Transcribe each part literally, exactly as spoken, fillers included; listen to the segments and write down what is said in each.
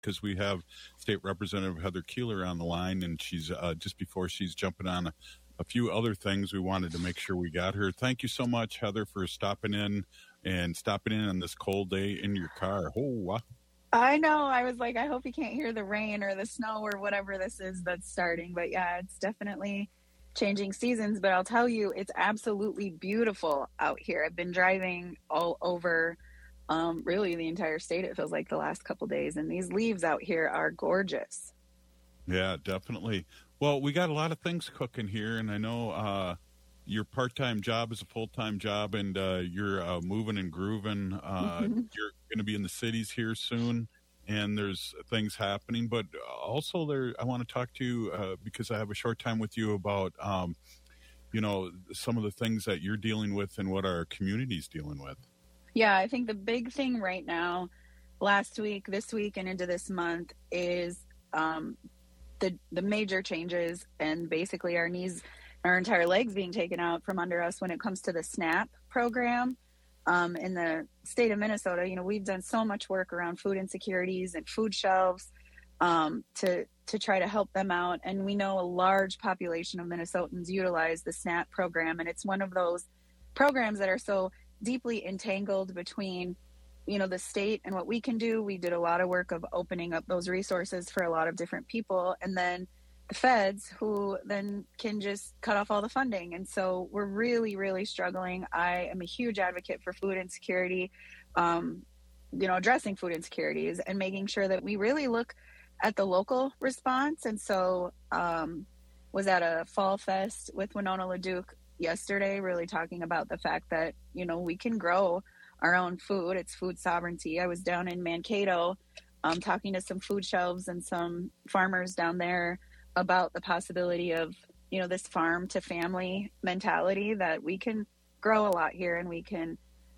because we have State Representative Heather Keeler on the line, and she's uh, just before she's jumping on a, a few other things, we wanted to make sure we got her. Thank you so much, Heather, for stopping in and stopping in on this cold day in your car. Oh, wow. I know. I was like, I hope you can't hear the rain or the snow or whatever this is that's starting. But yeah, it's definitely changing seasons. But I'll tell you, it's absolutely beautiful out here. I've been driving all over um, really the entire state, it feels like, the last couple days. And these leaves out here are gorgeous. Yeah, definitely. Well, we got a lot of things cooking here. And I know uh, your part-time job is a full-time job, and uh, you're uh, moving and grooving. Uh, Mm-hmm. You're going to be in the cities here soon, and there's things happening. But also, there, I want to talk to you uh, because I have a short time with you about, um, you know, some of the things that you're dealing with and what our community's dealing with. Yeah, I think the big thing right now, last week, this week, and into this month is um, the the major changes, and basically our knees, our entire legs being taken out from under us when it comes to the SNAP program. Um, in the state of Minnesota, you know, we've done so much work around food insecurities and food shelves um, to to try to help them out. And we know a large population of Minnesotans utilize the SNAP program, and it's one of those programs that are so deeply entangled between, you know, the state and what we can do. We did a lot of work of opening up those resources for a lot of different people, and then the feds, who then can just cut off all the funding. And so we're really, really struggling. I am a huge advocate for food insecurity, um, you know, addressing food insecurities and making sure that we really look at the local response. And so um, was at a fall fest with Winona LaDuke yesterday, really talking about the fact that, you know, we can grow our own food. It's food sovereignty. I was down in Mankato um, talking to some food shelves and some farmers down there about the possibility of, you know, this farm to family mentality, that we can grow a lot here and we can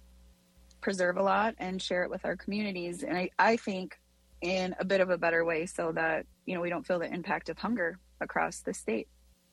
preserve a lot and share it with our communities. And I, I think in a bit of a better way, so that, you know, we don't feel the impact of hunger across the state.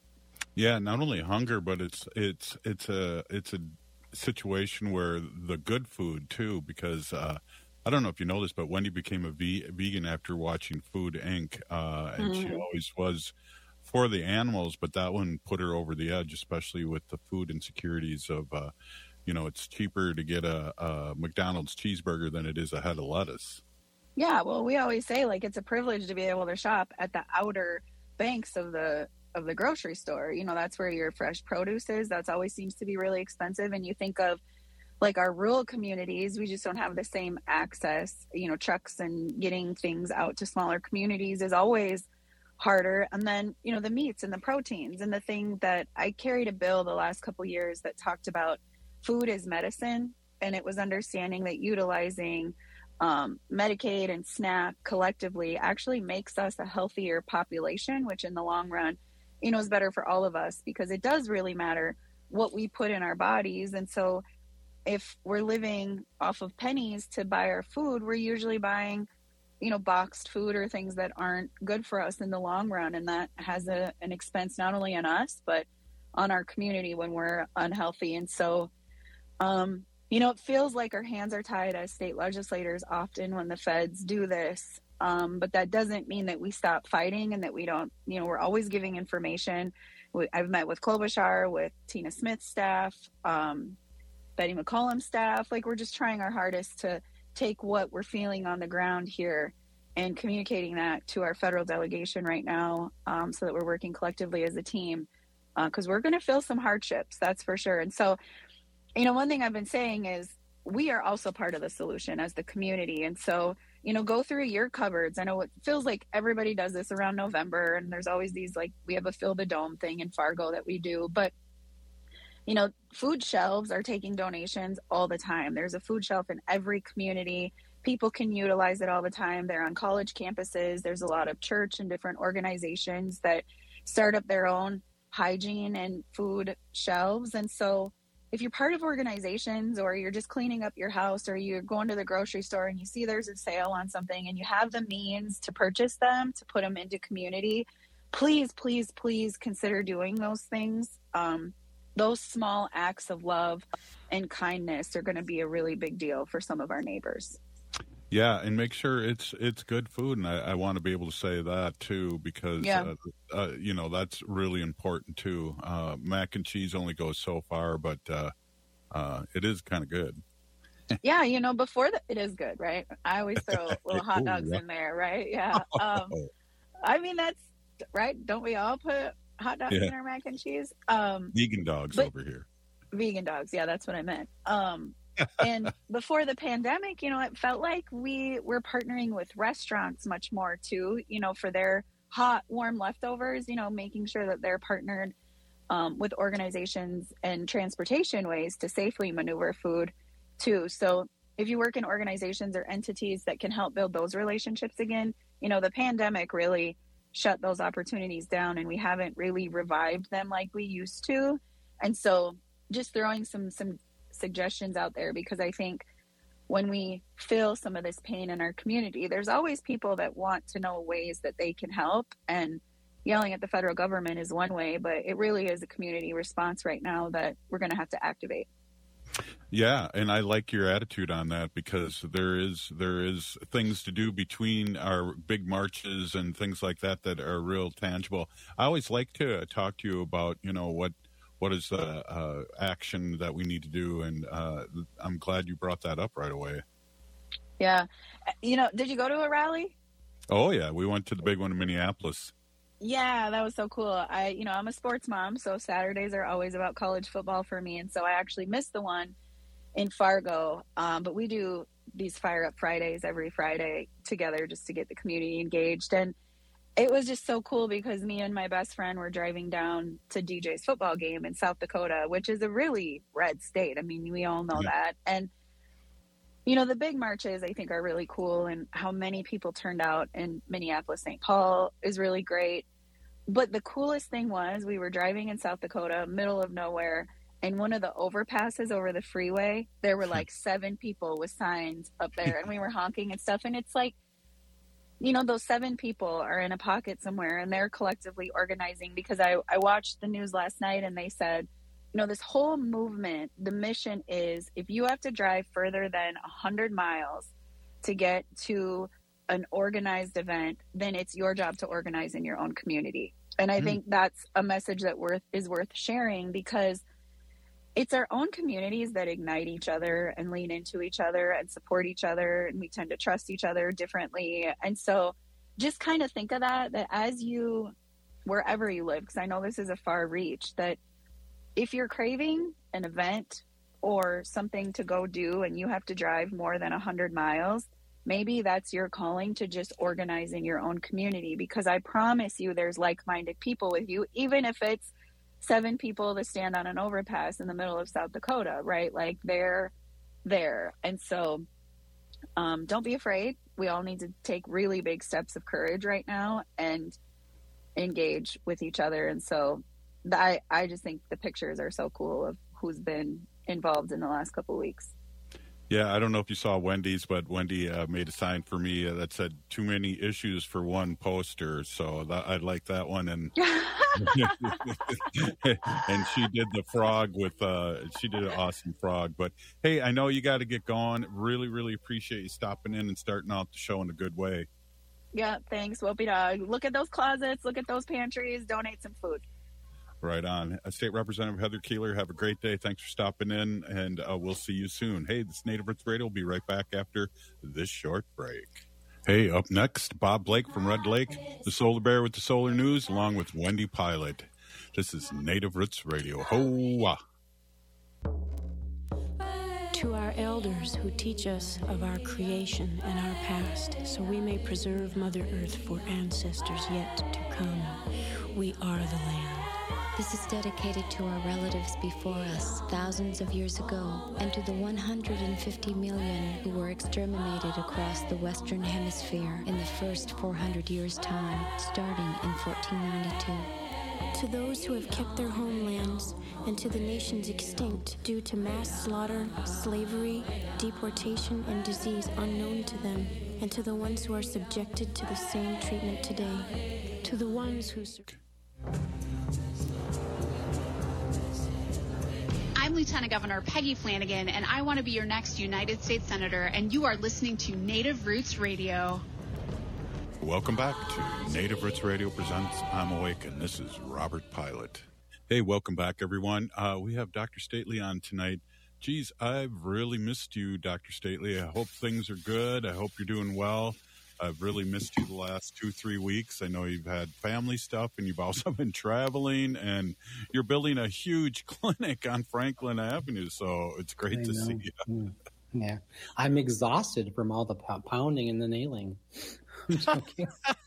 Yeah, not only hunger, but it's it's it's a it's a situation where the good food too, because uh, I don't know if you know this, but Wendy became a ve- vegan after watching Food Incorporated, uh, and mm-hmm. she always was for the animals, but that one put her over the edge, especially with the food insecurities of, uh, you know, it's cheaper to get a, a McDonald's cheeseburger than it is a head of lettuce. Yeah, well, we always say, like, it's a privilege to be able to shop at the outer banks of the of the grocery store. You know, that's where your fresh produce is. That's always seems to be really expensive. And you think of, like, our rural communities, we just don't have the same access. You know, trucks and getting things out to smaller communities is always harder. And then, you know, the meats and the proteins, and the thing that I carried a bill the last couple of years that talked about food as medicine. And it was understanding that utilizing um, Medicaid and SNAP collectively actually makes us a healthier population, which in the long run, you know, is better for all of us, because it does really matter what we put in our bodies. And so if we're living off of pennies to buy our food, we're usually buying, you know, boxed food or things that aren't good for us in the long run. And that has a, an expense not only on us, but on our community when we're unhealthy. And so, um, you know, it feels like our hands are tied as state legislators often when the feds do this. Um, but that doesn't mean that we stop fighting and that we don't, you know, we're always giving information. We, I've met with Klobuchar, with Tina Smith's staff, um, Betty McCollum's staff. Like, we're just trying our hardest to take what we're feeling on the ground here and communicating that to our federal delegation right now, um, so that we're working collectively as a team, because uh, we're going to feel some hardships, that's for sure. And so, you know, one thing I've been saying is we are also part of the solution as the community. And so, you know, go through your cupboards. I know it feels like everybody does this around November, and there's always these, like, we have a Fill the Dome thing in Fargo that we do, but you know, food shelves are taking donations all the time. There's a food shelf in every community. People can utilize it all the time. They're on college campuses. There's a lot of church and different organizations that start up their own hygiene and food shelves. And so if you're part of organizations, or you're just cleaning up your house, or you're going to the grocery store and you see there's a sale on something and you have the means to purchase them, to put them into community, please, please, please consider doing those things. Um, those small acts of love and kindness are going to be a really big deal for some of our neighbors. Yeah, and make sure it's it's good food, and I, I want to be able to say that too because Yeah. uh, uh, you know that's really important too. Uh, mac and cheese only goes so far, but uh, uh, it is kind of good. Yeah, you know, before the, it is good, right? I always throw little hot Oh dogs yeah, in there, right? Yeah. Um, I mean, that's right. Don't we all put hot dogs yeah. in our mac and cheese? Um, Vegan dogs but over here. vegan dogs, yeah, that's what I meant. Um, and before the pandemic, you know, it felt like we were partnering with restaurants much more too, you know, for their hot, warm leftovers, you know, making sure that they're partnered um, with organizations and transportation ways to safely maneuver food too. So if you work in organizations or entities that can help build those relationships again, you know, the pandemic really shut those opportunities down and we haven't really revived them like we used to. And so just throwing some some suggestions out there, because I think when we feel some of this pain in our community, there's always people that want to know ways that they can help, and yelling at the federal government is one way, but it really is a community response right now that we're going to have to activate. Yeah, and I like your attitude on that because there is there is things to do between our big marches and things like that that are real tangible. I always like to talk to you about, you know, what what is the uh, action that we need to do, and uh, I'm glad you brought that up right away. Yeah. You know, did you go to a rally? Oh yeah, we went to the big one in Minneapolis. Yeah, that was so cool. I, you know, I'm a sports mom, so Saturdays are always about college football for me. And so I actually missed the one in Fargo. Um, but we do these Fire Up Fridays every Friday together just to get the community engaged. And it was just so cool because me and my best friend were driving down to D J's football game in South Dakota, which is a really red state. I mean, we all know Yeah. that. And, you know, the big marches I think are really cool, and how many people turned out in Minneapolis, Saint Paul is really great. But the coolest thing was we were driving in South Dakota, middle of nowhere, and one of the overpasses over the freeway, there were like seven people with signs up there, and we were honking and stuff. And it's like, you know, those seven people are in a pocket somewhere and they're collectively organizing, because I, I watched the news last night and they said, you know, this whole movement, the mission is if you have to drive further than one hundred miles to get to an organized event, then it's your job to organize in your own community. And I mm. think that's a message that worth is worth sharing, because it's our own communities that ignite each other and lean into each other and support each other. And we tend to trust each other differently. And so just kind of think of that, that as you, wherever you live, because I know this is a far reach, that if you're craving an event or something to go do and you have to drive more than one hundred miles, maybe that's your calling to just organize in your own community, because I promise you there's like-minded people with you, even if it's seven people to stand on an overpass in the middle of South Dakota, right? Like they're there. And so um, don't be afraid. We all need to take really big steps of courage right now and engage with each other. And so I, I just think the pictures are so cool of who's been involved in the last couple of weeks. Yeah, I don't know if you saw Wendy's, but Wendy uh, made a sign for me uh, that said "too many issues for one poster." So that, I like that one, and and she did the frog with uh, she did an awesome frog. But hey, I know you got to get going. Really, really appreciate you stopping in and starting out the show in a good way. Yeah, thanks, Whoopie Dog. Look at those closets. Look at those pantries. Donate some food. Right on. Uh, State Representative Heather Keeler, have a great day. Thanks for stopping in, and uh, we'll see you soon. Hey, this Native Roots Radio will be right back after this short break. Hey, up next, Bob Blake from Red Lake, the Solar Bear with the Solar News, along with Wendy Pilot. This is Native Roots Radio. Ho-wah. To our elders who teach us of our creation and our past, so we may preserve Mother Earth for ancestors yet to come, we are the land. This is dedicated to our relatives before us, thousands of years ago, and to the one hundred fifty million who were exterminated across the Western Hemisphere in the first four hundred years' time, starting in fourteen ninety-two. To those who have kept their homelands, and to the nations extinct due to mass slaughter, slavery, deportation, and disease unknown to them, and to the ones who are subjected to the same treatment today, to the ones who... I'm Lieutenant Governor Peggy Flanagan, and I want to be your next United States Senator, and you are listening to Native Roots Radio. Welcome back to Native Roots Radio presents I'm Awake, and this is Robert Pilot. Hey, welcome back, everyone. Uh, we have Doctor Stately on tonight. Geez, I've really missed you, Doctor Stately. I hope things are good. I hope you're doing well. I've really missed you the last two, three weeks. I know you've had family stuff, and you've also been traveling, and you're building a huge clinic on Franklin Avenue, so it's great I to know. see you. Mm. Yeah. I'm exhausted from all the p- pounding and the nailing. I'm joking.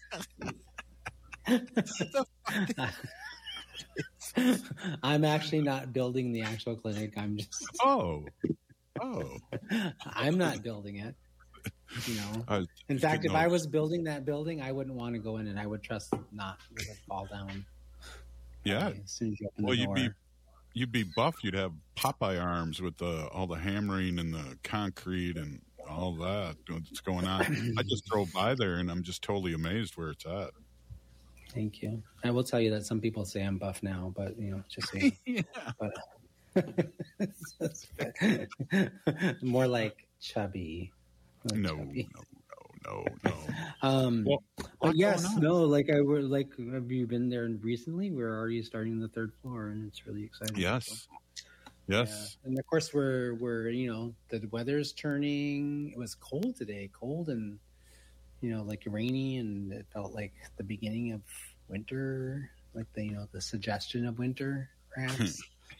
I'm actually not building the actual clinic. I'm just. Oh. Oh. I'm not building it. You know. Uh, in fact, if know. I was building that building, I wouldn't want to go in it. I would trust it not to fall down. Yeah. Okay, as soon as you open Well, the you'd door. be you'd be buff. You'd have Popeye arms with the all the hammering and the concrete and all that that's going on. I just drove by there, and I'm just totally amazed where it's at. Thank you. I will tell you that some people say I'm buff now, but you know, just so you know. Yeah. But more like chubby. Like No, chubby. no, no, no, no. Um, Well, but what's yes, going on? no, like I were like, have you been there recently? We're already starting the third floor, and it's really exciting. Yes, So, yes. yeah. And of course, we're we're you know the weather's turning. It was cold today, cold and you know like rainy, and it felt like the beginning of winter, like the you know the suggestion of winter, perhaps.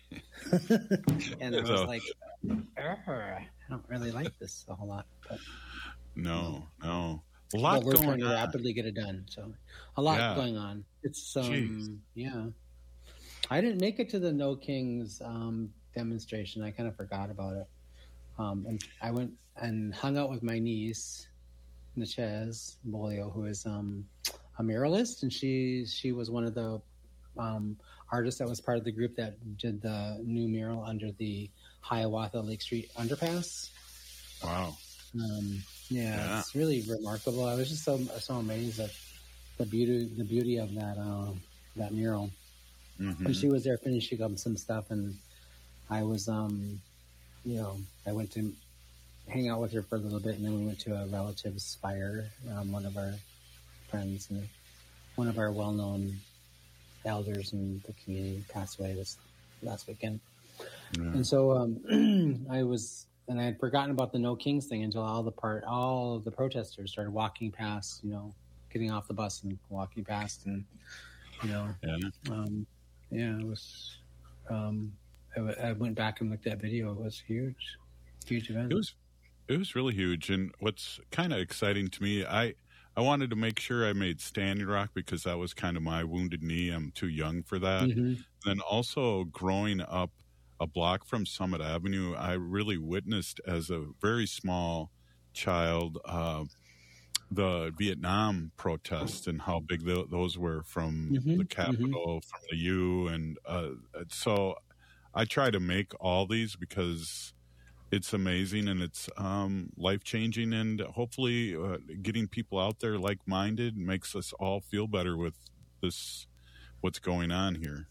And I was So- like, "Ugh, I don't really like this a whole lot, but, No, no. A lot but we're trying going to on. rapidly get it done. So a lot Yeah. going on. It's um Jeez. yeah. I didn't make it to the No Kings um demonstration. I kind of forgot about it. Um, and I went and hung out with my niece, Natchez Bolio, who is um, a muralist, and she she was one of the um, artists that was part of the group that did the new mural under the Hiawatha Lake Street underpass. Wow. Um, yeah, Yeah. it's really remarkable. I was just so so amazed at the beauty the beauty of that uh, that mural. Mhm. And she was there finishing up some stuff, and I was, um, you know, I went to hang out with her for a little bit, and then we went to a relative's fire. Um, one of our friends and one of our well-known elders in the community passed away this last weekend. Yeah. And so um, I was, and I had forgotten about the No Kings thing until all the part, all of the protesters started walking past, you know, getting off the bus and walking past, and you know, Yeah. um, yeah, it was. Um, I, w- I went back and looked at video. It was huge, huge event. It was it was really huge, and what's kind of exciting to me, I I wanted to make sure I made Standing Rock because that was kind of my wounded knee. I'm too young for that. Mhm. Then also growing up a block from Summit Avenue, I really witnessed as a very small child uh, the Vietnam protests and how big th- those were from Mhm, the Capitol, from the U, and uh, so I try to make all these because it's amazing and it's um, life changing, and hopefully uh, getting people out there like minded makes us all feel better with this what's going on here.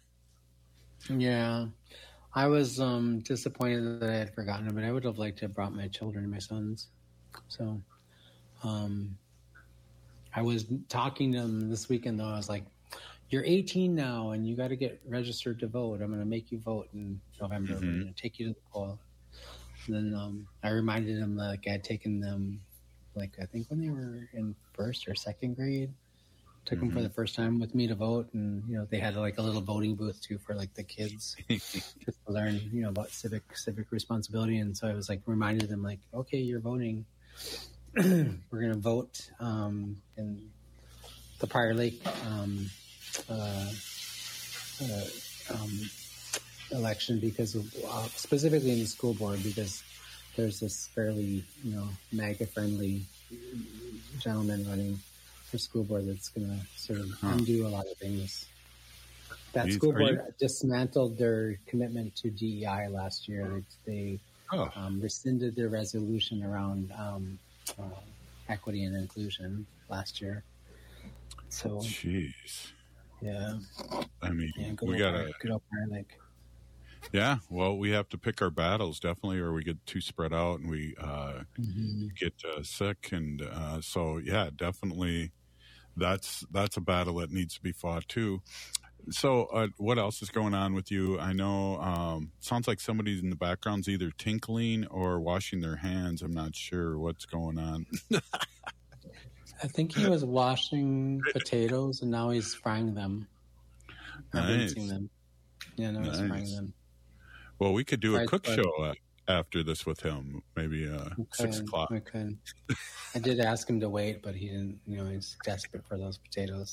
Yeah, I was um, disappointed that I had forgotten it, but I would have liked to have brought my children, my sons. So, um, I was talking to them this weekend though. I was like, "You're eighteen now, and you got to get registered to vote. I'm going to make you vote in November. Mhm. I'm going to take you to the poll." And then um, I reminded them that like, I had taken them, like I think when they were in first or second grade. Took them for Mhm. the first time with me to vote, and you know they had like a little voting booth too for like the kids just to learn, you know, about civic civic responsibility. And so I was like reminded them, like, okay, you're voting. We're gonna vote um, in the Prior Lake um, uh, uh, um, election because of, uh, specifically in the school board, because there's this fairly, you know, MAGA friendly gentleman running for school board that's going to sort of Huh. undo a lot of things. That Jeez, school are board you- dismantled their commitment to D E I last year. They, they Oh, um, rescinded their resolution around um, uh, equity and inclusion last year. So jeez. yeah, I mean, yeah, good we old gotta. Prior- good old Prior Lake. Yeah, well, we have to pick our battles definitely, or we get too spread out and we uh, Mm-hmm. get uh, sick, and uh, so yeah, definitely, that's that's a battle that needs to be fought too. So, uh, what else is going on with you? I know um, sounds like somebody's in the background's either tinkling or washing their hands. I'm not sure what's going on. I think he was washing potatoes and now he's frying them. Or Nice. rinsing them. Yeah, no, he's Nice. frying them. Well, we could do a Fried cook butter. show uh, after this with him, maybe uh, We six could, o'clock. we could. I did ask him to wait, but he didn't. You know, he's desperate for those potatoes.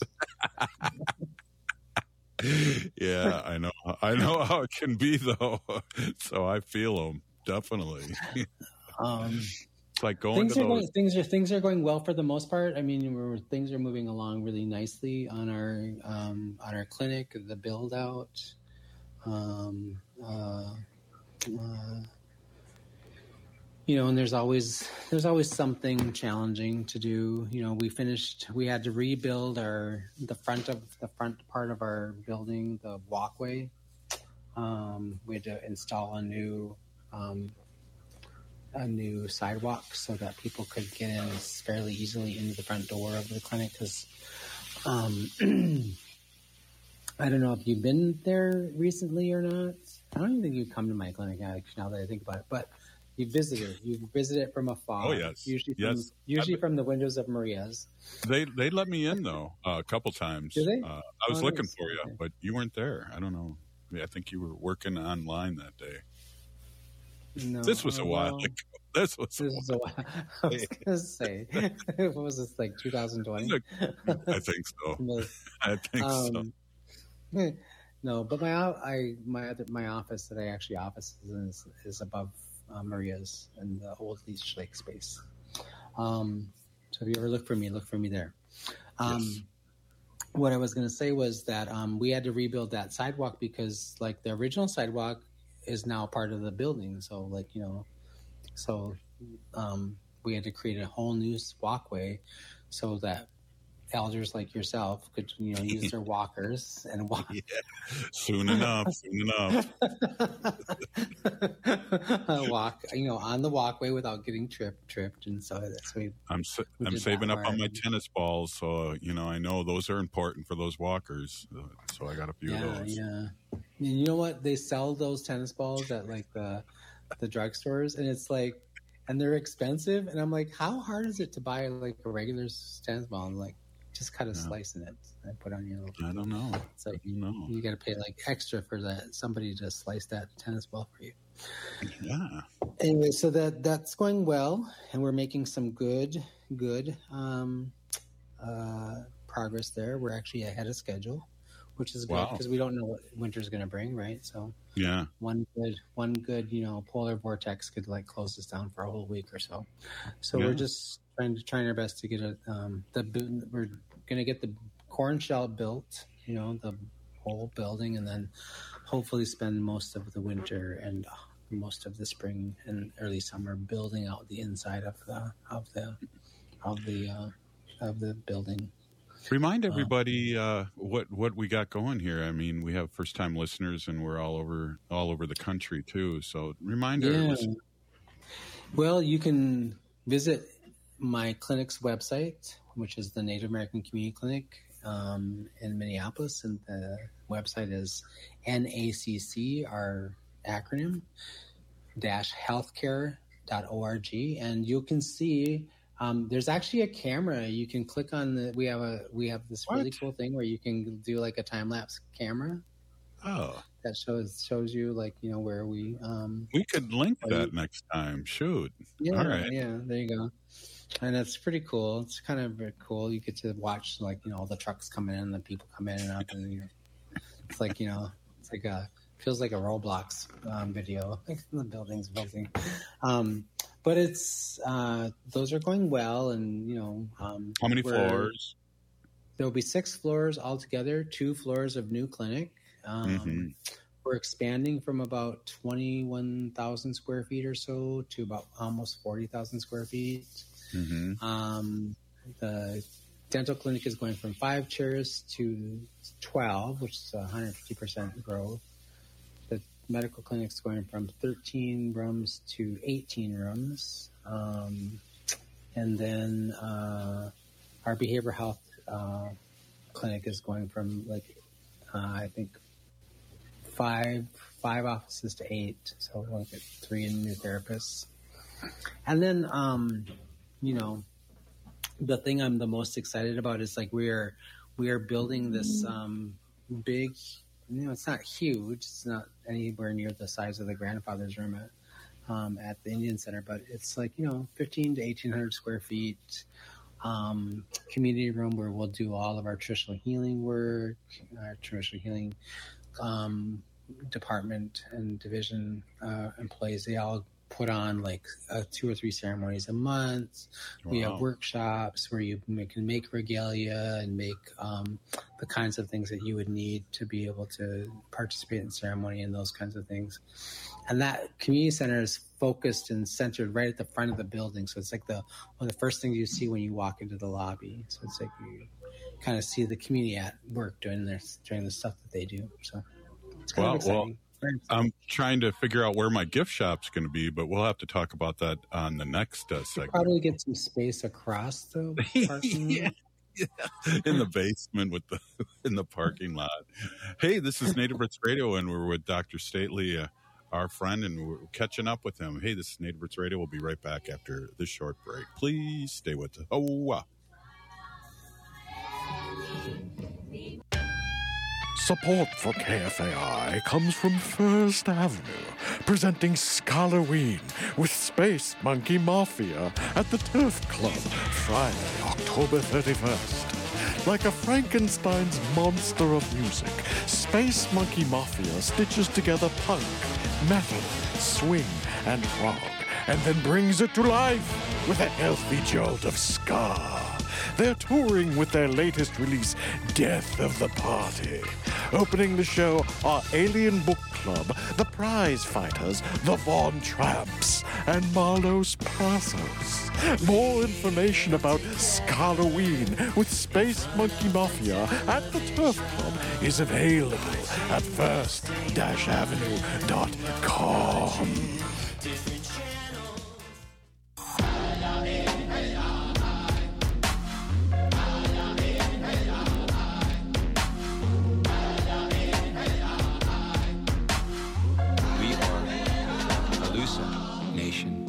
Yeah, I know. I know how it can be, though. So I feel them definitely. Um, It's like going things to are going, those. things are things are going well for the most part. I mean, we're, things are moving along really nicely on our um, on our clinic, the build out. Um, uh, uh, you know, and there's always there's always something challenging to do. You know, we finished. We had to rebuild our the front of the front part of our building, the walkway. Um, we had to install a new um, a new sidewalk so that people could get in fairly easily into the front door of the clinic. Because um, I don't know if you've been there recently or not. I don't even think you've come to my clinic actually, now that I think about it, but. You visited. You visited from afar. Oh, yes. Usually from, Yes. usually from the windows of Maria's. They they let me in though uh, a couple times. Did they? Uh, I was Oh, looking nice. for you, Okay. but you weren't there. I don't know. I think you were working online that day. No, This was a uh, while well, ago. This was a This is a while. I was gonna say, what was this like? twenty twenty. while. I think so. I think so. Um, no, but my I my other my office that I actually office is is above uh, Maria's in the old Leech Lake space. Um, so if you ever look for me, look for me there. Um, Yes. What I was going to say was that um, we had to rebuild that sidewalk because, like, the original sidewalk is now part of the building. So, like, you know, so um, we had to create a whole new walkway so that elders like yourself could, you know, use their walkers and walk. Yeah. Soon enough. Soon enough. walk, you know, on the walkway without getting tripped. Tripped, and so that's we. I'm sa- We I'm did saving that up on my part. tennis balls, so uh, you know I know those are important for those walkers. Uh, so I got a few Yeah, of those. yeah. And you know what? They sell those tennis balls at like the the drugstores, and it's like, and they're expensive. And I'm like, how hard is it to buy like a regular tennis ball? And like, just cut a Yeah. slice in it and put on your little. I don't know. It's like I don't know. you got to pay like extra for that somebody to slice that tennis ball for you. Yeah. Anyway, so that that's going well, and we're making some good good um, uh, progress there. We're actually ahead of schedule, which is good Wow. because we don't know what winter's going to bring, right? So Yeah. one good one good you know polar vortex could like close us down for a whole week or so. So Yeah. we're just trying to trying our best to get a um, the bu- we're going to get the corn shell built, you know, the whole building, and then hopefully spend most of the winter and uh, most of the spring and early summer building out the inside of the of the of the uh, of the building. Remind everybody uh, what what we got going here. I mean, we have first time listeners, and we're all over all over the country too. So remind our Yeah. listeners. Well, you can visit my clinic's website, which is the Native American Community Clinic um, in Minneapolis, and the website is N A C C, our acronym, dash healthcare dot org, and you can see um, there's actually a camera. You can click on the. We have a we have this really What? cool thing where you can do like a time lapse camera Oh, that shows shows you like you know where we. Um, we could link Are that you- next time. Shoot. Yeah, All right. yeah, there you go. And it's pretty cool. It's kind of very cool. You get to watch like you know all the trucks coming in, the people come in and out, and you know, it's like you know, it's like a feels like a Roblox um, video, like the building's building. Um, but it's uh, those are going well, and you know, um, How many we're- floors? There will be six floors altogether, two floors of new clinic. Um, Mhm. We're expanding from about twenty-one thousand square feet or so to about almost forty thousand square feet. hmm Um, the dental clinic is going from five chairs to twelve, which is one hundred fifty percent growth. The medical clinic's going from thirteen rooms to eighteen rooms. Um, and then uh, our behavioral health uh, clinic is going from like, uh, I think, five five offices to eight. So we'll get three new therapists. And then, um, you know, the thing I'm the most excited about is like we are we are building this um, big, you know, it's not huge. It's not anywhere near the size of the grandfather's room at um, at the Indian Center, but it's like, you know, fifteen to eighteen hundred square feet. Um, community room where we'll do all of our traditional healing work, our traditional healing um, department and division uh, employees. They all put on like uh, two or three ceremonies a month. Wow. We have workshops where you make, can make regalia and make um, the kinds of things that you would need to be able to participate in ceremony and those kinds of things. And that community center is focused and centered right at the front of the building. So it's like the one of the first things you see when you walk into the lobby. So it's like you kind of see the community at work doing their doing the stuff that they do. So it's kind well, of exciting. Well, I'm trying to figure out where my gift shop's going to be, but we'll have to talk about that on the next uh, segment. Probably get some space across the parking yeah. lot. Yeah. In the basement with the in the parking lot. Hey, this is Native Roots Radio, and we're with Doctor Stately, uh, our friend, and we're catching up with him. Hey, this is Native Roots Radio. We'll be right back after this short break. Please stay with us. Oh, wow. Support for K F A I comes from First Avenue, presenting Scalloween with Space Monkey Mafia at the Turf Club, Friday, October thirty-first. Like a Frankenstein's monster of music, Space Monkey Mafia stitches together punk, metal, swing, and rock, and then brings it to life with a healthy jolt of ska. They're touring with their latest release, Death of the Party. Opening the show are Alien Book Club, The Prize Fighters, The Von Tramps, and Marlos Passos. More information about Scalloween with Space Monkey Mafia at the Turf Club is available at first avenue dot com. Nation.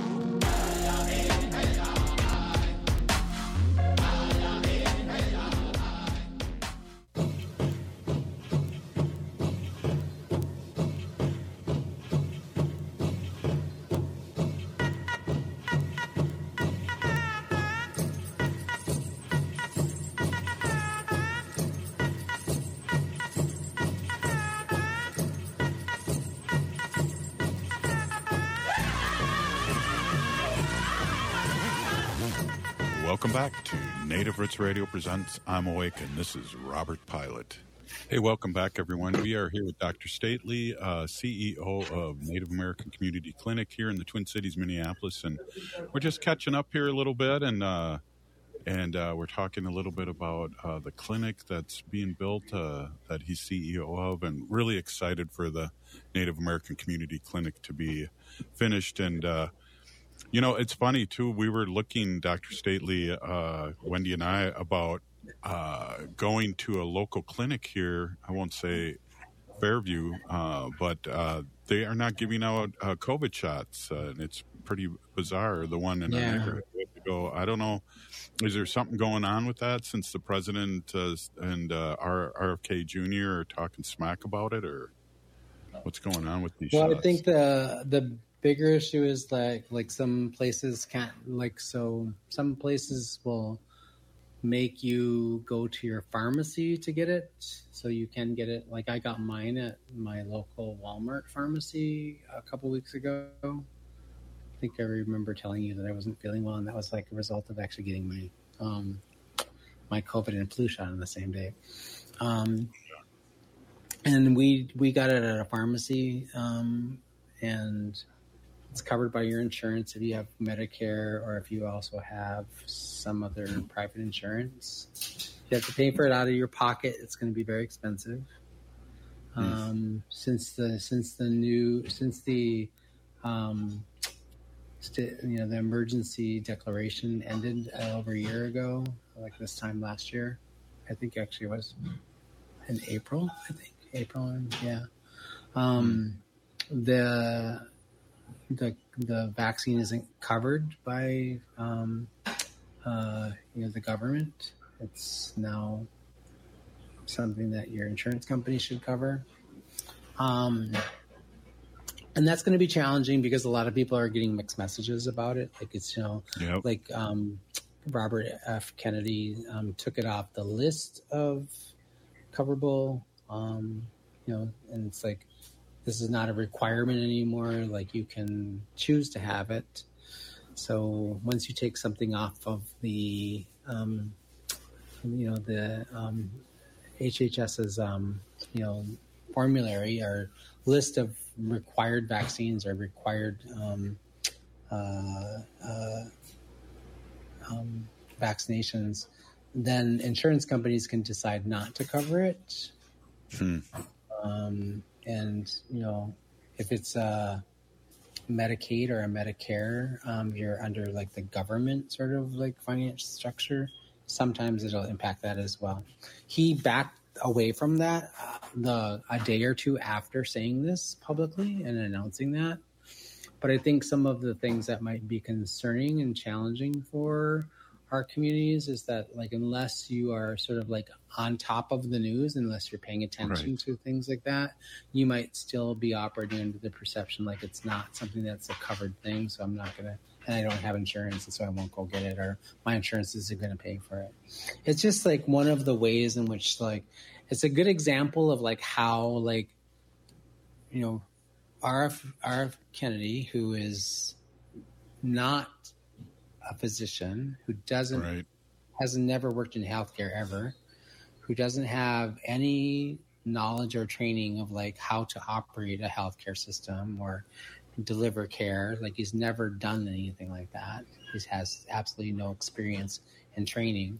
Welcome back to Native Roots Radio presents I'm Awake, and this is Robert Pilot. Hey, welcome back, everyone. We are here with Doctor Stately, uh, C E O of Native American Community Clinic here in the Twin Cities, Minneapolis, and we're just catching up here a little bit, and uh, and uh, we're talking a little bit about uh, the clinic that's being built uh, that he's C E O of, and really excited for the Native American Community Clinic to be finished. And uh, you know, it's funny, too. We were looking, Doctor Stately, uh, Wendy and I, about uh, going to a local clinic here. I won't say Fairview, uh, but uh, they are not giving out uh, COVID shots. Uh, and it's pretty bizarre, the one in Yeah. our neighborhood. We have to go, I don't know, is there something going on with that since the president uh, and uh, R F K Junior are talking smack about it? Or what's going on with these Well, shots? I think the the bigger issue is like like some places can't like so some places will make you go to your pharmacy to get it, so you can get it. Like I got mine at my local Walmart pharmacy a couple weeks ago. I think I remember telling you that I wasn't feeling well, and that was like a result of actually getting my um, my COVID and flu shot on the same day. Um, and we we got it at a pharmacy, um, and it's covered by your insurance if you have Medicare or if you also have some other private insurance. You have to pay for it out of your pocket. It's going to be very expensive. um, since the since the new since the um, st- you know the emergency declaration ended uh, over a year ago, like this time last year. I think actually it was in April. I think April, and yeah. Um, mm. The the the vaccine isn't covered by um, uh, you know the government. It's now something that your insurance company should cover. Um, and that's going to be challenging because a lot of people are getting mixed messages about it. Like it's, you know, yep. like um, Robert F. Kennedy um, took it off the list of coverable, um, you know, and it's like, this is not a requirement anymore. Like you can choose to have it. So once you take something off of the, um, you know, the um, HHS's, um, you know, formulary or list of required vaccines or required um, uh, uh, um, vaccinations, then insurance companies can decide not to cover it. Hmm. Um, and, you know, if it's a Medicaid or a Medicare, um, you're under like the government sort of like finance structure. Sometimes it'll impact that as well. He backed away from that uh, the a day or two after saying this publicly and announcing that. But I think some of the things that might be concerning and challenging for our communities is that, like, unless you are sort of like on top of the news, unless you're paying attention right. to things like that, you might still be operating under the perception like it's not something that's a covered thing. So I'm not going to, and I don't have insurance, and so I won't go get it, or my insurance isn't going to pay for it. It's just like one of the ways in which, like, it's a good example of like how, like, you know, R F, R F Kennedy, who is not a physician, who doesn't, right. has never worked in healthcare ever, who doesn't have any knowledge or training of like how to operate a healthcare system or deliver care. Like he's never done anything like that. He has absolutely no experience in training.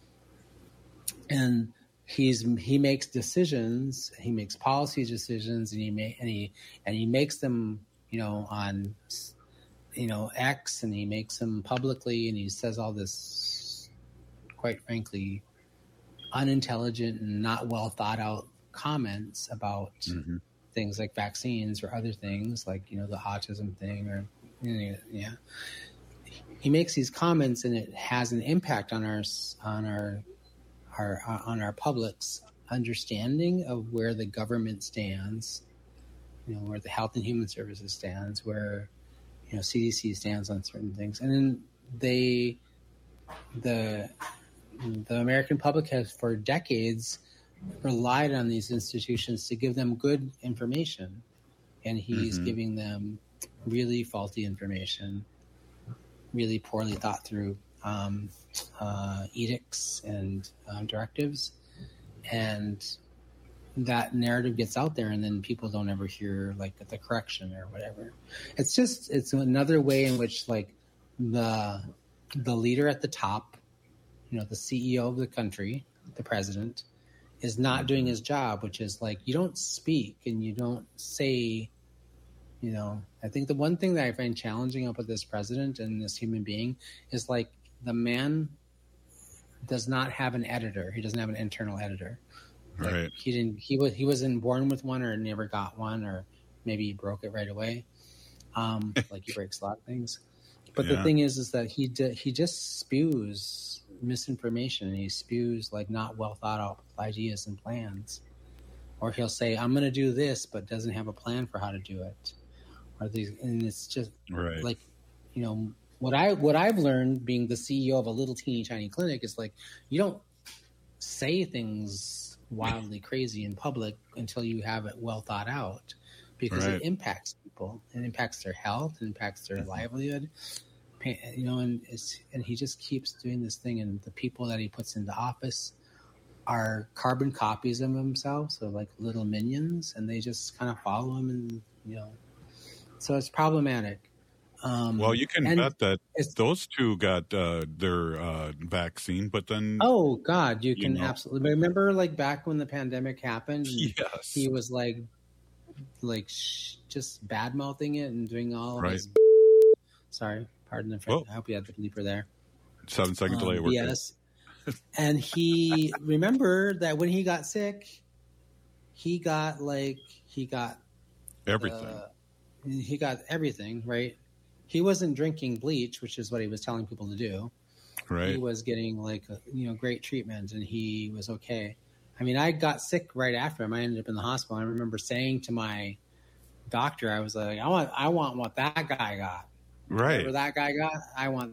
And he's he makes decisions, he makes policy decisions, and he may, and he and he makes them, you know, on you know X, and he makes them publicly, and he says all this, quite frankly, unintelligent and not well thought out comments about mm-hmm. things like vaccines or other things like, you know, the autism thing, or you know, yeah. He makes these comments, and it has an impact on our on our our on our public's understanding of where the government stands, you know, where the Health and Human Services stands, where, you know, C D C stands on certain things. And then they, the the American public has for decades relied on these institutions to give them good information, and he's mm-hmm. giving them really faulty information, really poorly thought through um, uh, edicts and um, directives, and that narrative gets out there, and then people don't ever hear like the correction or whatever. It's just it's another way in which like the the leader at the top, you know, the C E O of the country, the president, is not doing his job, which is like, you don't speak and you don't say, you know, I think the one thing that I find challenging about this president and this human being is like the man does not have an editor. He doesn't have an internal editor. Like, right. He didn't, he was, he wasn't born with one, or never got one, or maybe he broke it right away. Um, like he breaks a lot of things. But yeah. the thing is, is that he d- he just spews misinformation, and he spews like not well thought out ideas and plans. Or he'll say, I'm going to do this, but doesn't have a plan for how to do it. Or these, and it's just right. like, you know, what I, what I've learned being the C E O of a little teeny tiny clinic is like, you don't say things wildly crazy in public until you have it well thought out, because right. it impacts people. It impacts their health, it impacts their mm-hmm. livelihood. You know, and it's, and he just keeps doing this thing, and the people that he puts into office are carbon copies of himself, so like little minions, and they just kind of follow him, and you know, so it's problematic. Um, well, you can and bet that it's- those two got uh, their uh, vaccine, but then Oh God, you You can know. absolutely remember like back when the pandemic happened. And yes, he was like, like sh- just bad mouthing it and doing all of Right. his. Sorry, pardon the Whoa. French. I hope you had the bleeper there. seven second delay. Um, We're good. yes, and he remember that when he got sick, he got like he got Everything. uh, he got everything right. He wasn't drinking bleach, which is what he was telling people to do. right. He was getting like a, you know great treatment, and he was okay. I mean, I got sick right after him. I ended up in the hospital. I remember saying to my doctor, I was like, I want, I want what that guy got. right. Whatever that guy got, I want.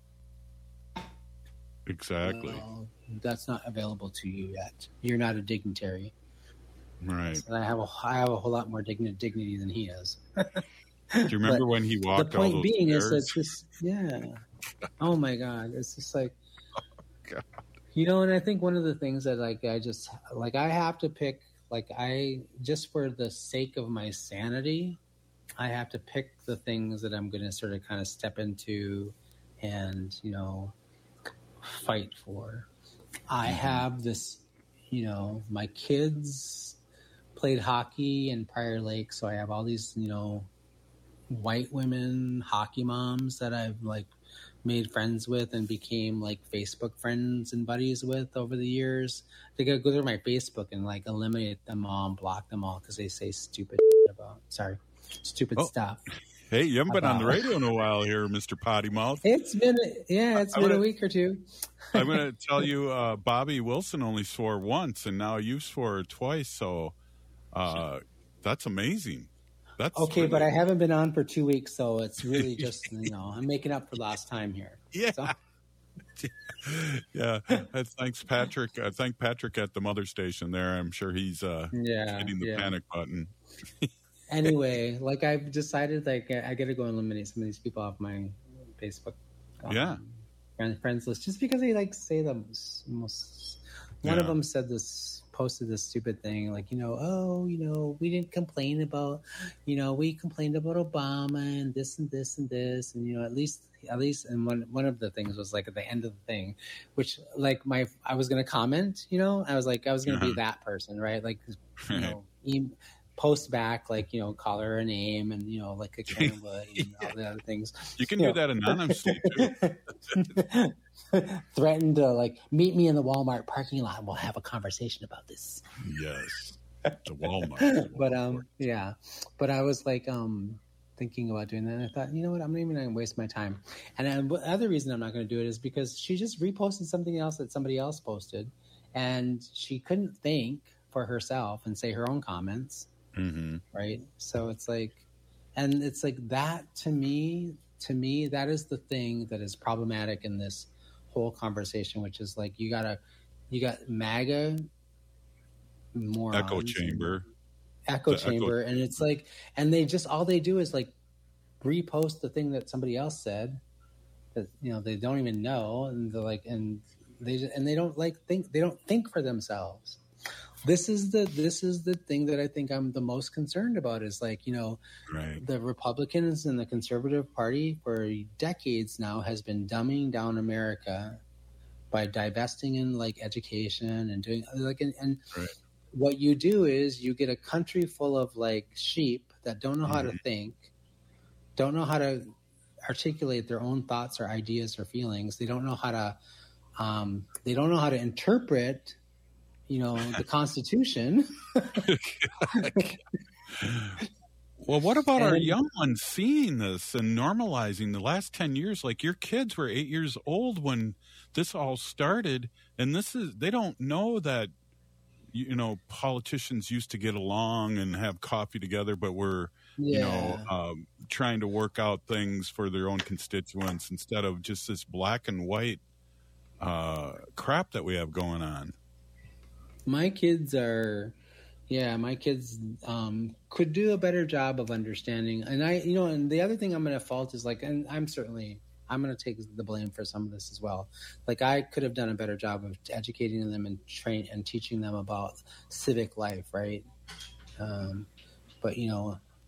Exactly. Well, that's not available to you yet. You're not a dignitary. Right. And I have a, I have a whole lot more digni- dignity than he is. Do you remember when he The walked all point those being is stairs? that this, yeah. Oh my God, it's just like, God. you know, and I think one of the things that like I just like I have to pick like I just for the sake of my sanity, I have to pick the things that I'm going to sort of kind of step into and you know fight for. I have this, you know, my kids played hockey in Prior Lake, so I have all these, you know, white women hockey moms that I've like made friends with and became like Facebook friends and buddies with over the years. They gotta go through my Facebook and like eliminate them all and block them all because they say stupid shit about sorry, stupid Oh. stuff. Hey, you haven't been on the About- radio in a while here, Mister Potty Mouth. It's been yeah, it's I'm been a gonna- week or two. I'm going to tell you, uh, Bobby Wilson only swore once, and now you swore twice. So uh, that's amazing. That's Okay, really- but I haven't been on for two weeks, so it's really just you know I'm making up for lost time here. Yeah. So, Yeah. Uh, Thanks, Patrick. Uh, thank Patrick at the mother station there. I'm sure he's uh, yeah, hitting the yeah. panic button. Anyway, like I've decided, like I got to go and eliminate some of these people off my Facebook. um, Yeah. friend, friends list just because they like say the most. most one of Yeah. them said this, posted this stupid thing, like you know, oh, you know, we didn't complain about, you know, we complained about Obama and this and this and this, and you know, at least, at least, and one one of the things was like at the end of the thing, which like my I was gonna comment, you know, I was like I was gonna Uh-huh. be that person, right? Like, you Right. know, e- post back like you know, call her a name and you know, like a Karen would and all the other things. You can Yeah. do that anonymously, too. Threatened to like meet me in the Walmart parking lot and we'll have a conversation about this. Yes. The Walmart. But um yeah. But I was like um thinking about doing that and I thought, you know what, I'm not even gonna waste my time. And then the other reason I'm not gonna do it is because she just reposted something else that somebody else posted and she couldn't think for herself and say her own comments. Mm-hmm. Right. So it's like and it's like that to me to me that is the thing that is problematic in this whole conversation, which is like you gotta you got MAGA morons, Echo chamber. echo The echo chamber, and it's like and they just all they do is like repost the thing that somebody else said that you know they don't even know, and they're like and they just, and they don't like think they don't think for themselves. This is the this is the thing that I think I'm the most concerned about is like you know Right. the Republicans and the Conservative Party for decades now has been dumbing down America by divesting in like education and doing like and, and Right. what you do is you get a country full of like sheep that don't know how to Mhm. think, don't know how to articulate their own thoughts or ideas or feelings. They don't know how to um, they don't know how to interpret you know the Constitution. Well, what about our And- young ones seeing this and normalizing the last ten years? Like your kids were eight years old when this all started. And this is, they don't know that, you know, politicians used to get along and have coffee together, but were, you know, um, trying to work out things for their own constituents instead of just this black and white uh, crap that we have going on. My kids are, yeah, my kids um, could do a better job of understanding. And I, you know, and the other thing I'm going to fault is like, and I'm certainly, I'm going to take the blame for some of this as well. Like I could have done a better job of educating them and train and teaching them about civic life, right? Um, but you know,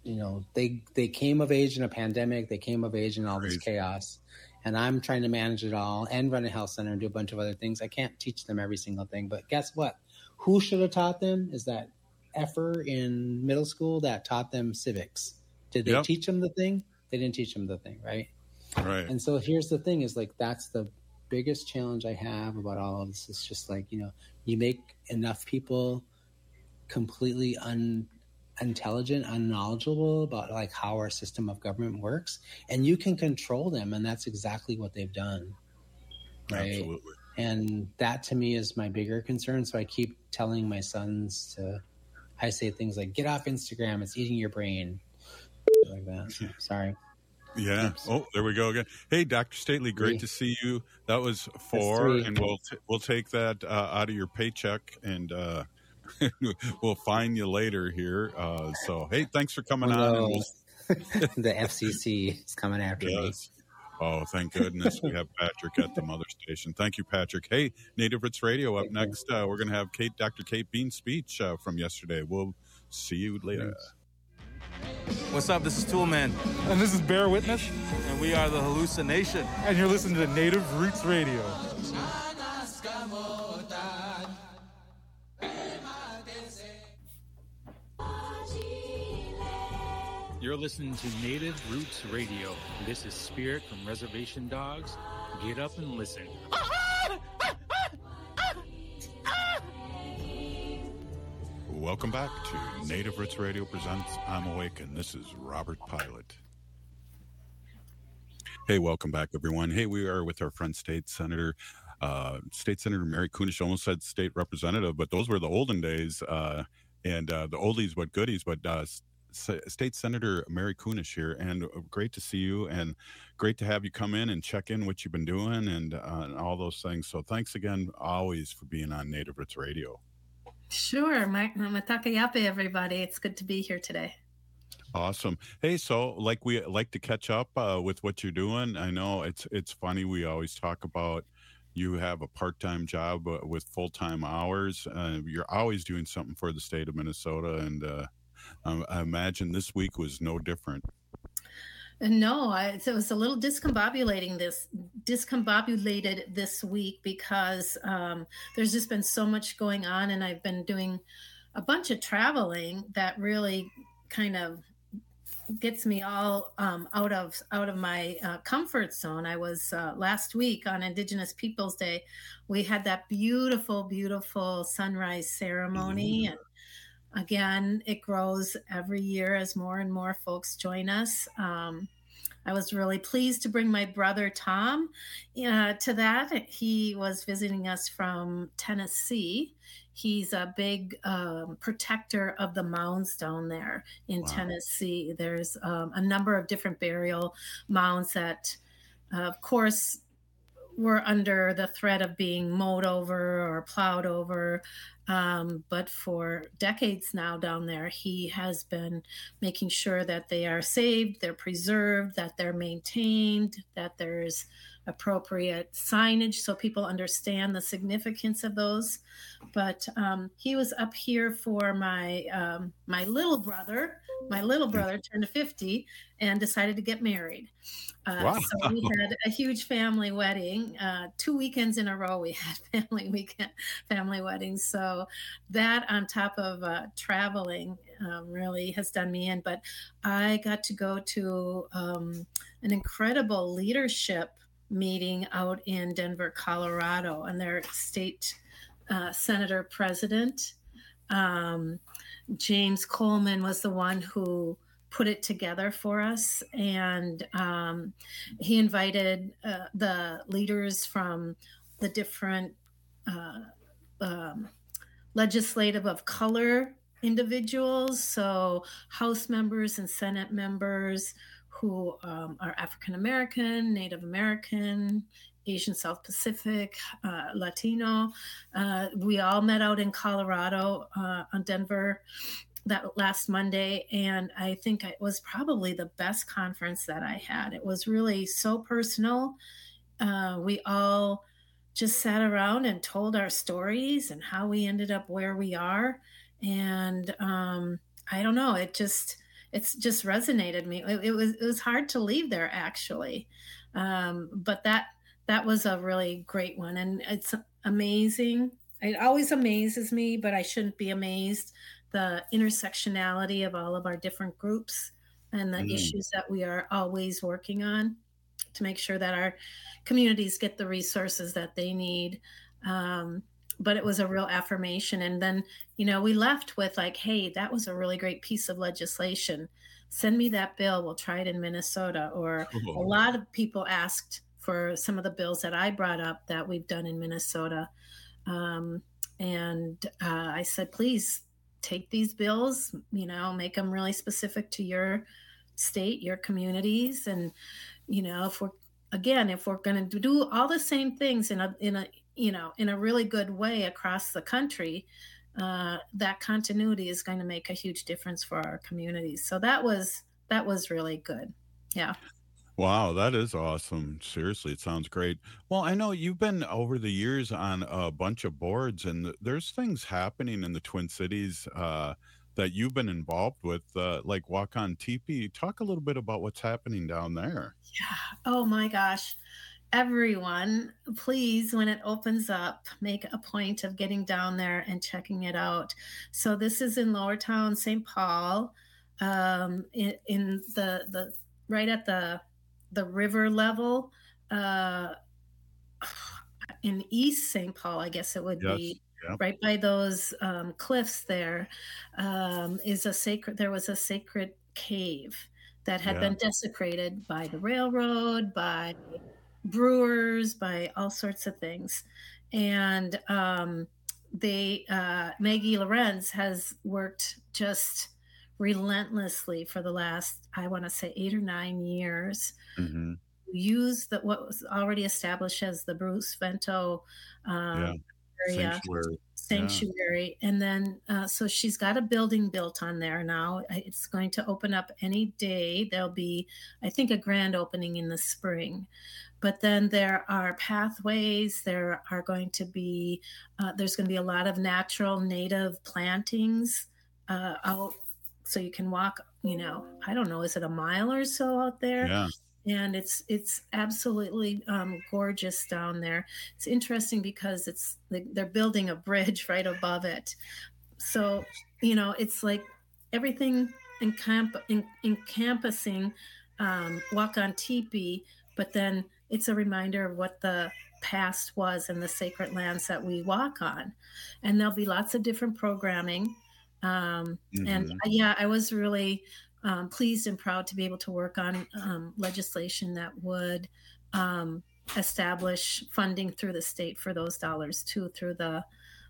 you know, they they came of age in a pandemic. They came of age in all this chaos. And I'm trying to manage it all and run a health center and do a bunch of other things. I can't teach them every single thing. But guess what? Who should have taught them is that effer in middle school that taught them civics. Did they yep. teach them the thing? They didn't teach them the thing, right? Right. And so here's the thing is like, that's the biggest challenge I have about all of this. It's just like, you know, you make enough people completely un, intelligent, unknowledgeable about like how our system of government works, and you can control them. And that's exactly what they've done. Right. Absolutely. And that to me is my bigger concern. So I keep telling my sons to, I say things like, get off Instagram. It's eating your brain. Like that. So, sorry. Yeah. Oops. Oh, there we go again. Hey, Doctor Stately, great three. to see you. That was four, and we'll t- we'll take that uh, out of your paycheck, and uh, we'll fine you later here. Uh, so, hey, thanks for coming oh, on. No. And we'll... the F C C is coming after yes. me. Oh, thank goodness we have Patrick at the mother station. Thank you, Patrick. Hey, Native Roots Radio up next. Uh, we're going to have Kate, Doctor Kate Bean's speech uh, from yesterday. We'll see you later. What's up? This is Toolman. And this is Bear Witness. And we are the Hallucination. And you're listening to Native Roots Radio. You're listening to Native Roots Radio. This is Spirit from Reservation Dogs. Get up and listen. Welcome back to Native Roots Radio presents I'm Awake, and this is Robert Pilot. Hey, welcome back, everyone. Hey, we are with our friend State Senator, uh, State Senator Mary Kunesh. Almost said State Representative, but those were the olden days, uh, and uh, the oldies but goodies. But uh, S- State Senator Mary Kunesh here, and great to see you, and great to have you come in and check in what you've been doing, and, uh, and all those things. So thanks again, always, for being on Native Roots Radio. Sure. Matakayape, everybody. It's good to be here today. Awesome. Hey, so like we like to catch up uh, with what you're doing. I know it's it's funny. We always talk about you have a part-time job uh, with full-time hours. Uh, you're always doing something for the state of Minnesota. And uh, um, I imagine this week was no different. No, I, it was a little discombobulating this discombobulated this week because um, there's just been so much going on, and I've been doing a bunch of traveling that really kind of gets me all um, out of out of my uh, comfort zone. I was uh, last week on Indigenous Peoples Day. We had that beautiful, beautiful sunrise ceremony, mm-hmm. and again, it grows every year as more and more folks join us. Um, I was really pleased to bring my brother Tom uh, to that. He was visiting us from Tennessee. He's a big um, protector of the mounds down there in wow. Tennessee. There's um, a number of different burial mounds that, uh, of course, were under the threat of being mowed over or plowed over. Um, but for decades now down there, he has been making sure that they are saved, they're preserved, that they're maintained, that there's appropriate signage so people understand the significance of those. But um, he was up here for my um, my little brother. My little brother turned fifty and decided to get married. Uh, wow. So we had a huge family wedding. Uh, two weekends in a row, we had family weekend family weddings. So that, on top of uh, traveling, um, really has done me in. But I got to go to um, an incredible leadership meeting out in Denver, Colorado, and their state uh, senator president, um, James Coleman, was the one who put it together for us. And um, he invited uh, the leaders from the different uh, um, legislative of color individuals, so House members and Senate members who um, are African American, Native American, Asian South Pacific, uh, Latino. Uh, we all met out in Colorado, uh, on Denver, that last Monday, and I think it was probably the best conference that I had. It was really so personal. Uh, we all just sat around and told our stories and how we ended up where we are. And um, I don't know, it just, it's just resonated me. It, it was it was hard to leave there actually, um, but that that was a really great one, and it's amazing. It always amazes me, but I shouldn't be amazed. The intersectionality of all of our different groups and the Mm. issues that we are always working on to make sure that our communities get the resources that they need. Um, but it was a real affirmation. And then, you know, we left with like, hey, that was a really great piece of legislation. Send me that bill. We'll try it in Minnesota. Or a lot of people asked for some of the bills that I brought up that we've done in Minnesota. Um, and uh, I said, please take these bills, you know, make them really specific to your state, your communities. And, you know, if we're, again, if we're going to do all the same things in a, in a, you know, in a really good way across the country, uh, that continuity is going to make a huge difference for our communities. So that was, that was really good. Yeah. Wow, that is awesome. Seriously, it sounds great. Well, I know you've been over the years on a bunch of boards, and th- there's things happening in the Twin Cities uh, that you've been involved with, uh, like Walk on Teepee. Talk a little bit about what's happening down there. Yeah. Oh my gosh. Everyone, please, when it opens up, make a point of getting down there and checking it out. So this is in Lower Town, Saint Paul, um, in, in the the right at the the river level, uh, in East Saint Paul, I guess it would Yes. be. Yep. Right by those um, cliffs there um, is a sacred. There was a sacred cave that had Yeah. been desecrated by the railroad, by brewers, by all sorts of things, and um, they uh, Maggie Lorenz has worked just relentlessly for the last, I want to say, eight or nine years. hmm Use that what was already established as the Bruce Vento um, Yeah. area Sanctuary. sanctuary, and then uh, so she's got a building built on there now. It's going to open up any day. There'll be, I think, a grand opening in the spring. But then there are pathways. There are going to be uh, there's going to be a lot of natural native plantings uh, out, so you can walk. You know, I don't know, is it a mile or so out there? Yeah. And it's it's absolutely um, gorgeous down there. It's interesting because it's they're building a bridge right above it, so you know it's like everything encamp in, encompassing um, Walk on Teepee, but then it's a reminder of what the past was and the sacred lands that we walk on, and there'll be lots of different programming. Um, And Mhm. yeah, I was really um, pleased and proud to be able to work on um, legislation that would um, establish funding through the state for those dollars too, through the